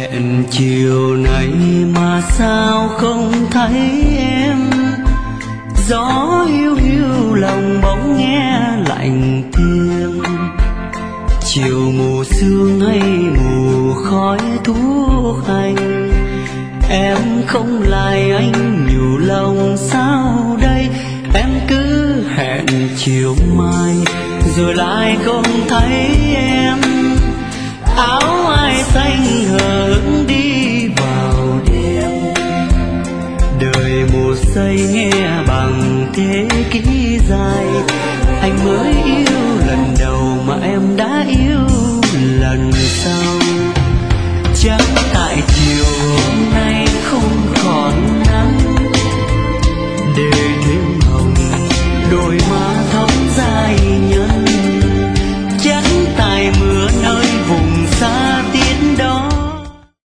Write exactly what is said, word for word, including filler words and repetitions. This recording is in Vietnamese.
Hẹn chiều nay mà sao không thấy em, gió hiu hiu lòng bỗng nghe lạnh tiếng. Chiều mù sương hay mù khói thuốc hành, em không lại anh nhủ lòng sao đây. Em cứ hẹn chiều mai rồi lại không thấy em, áo ai xanh hờ hững đi vào đêm. Đời một giây nghe bằng thế kỷ dài, anh mới yêu lần đầu mà em đã yêu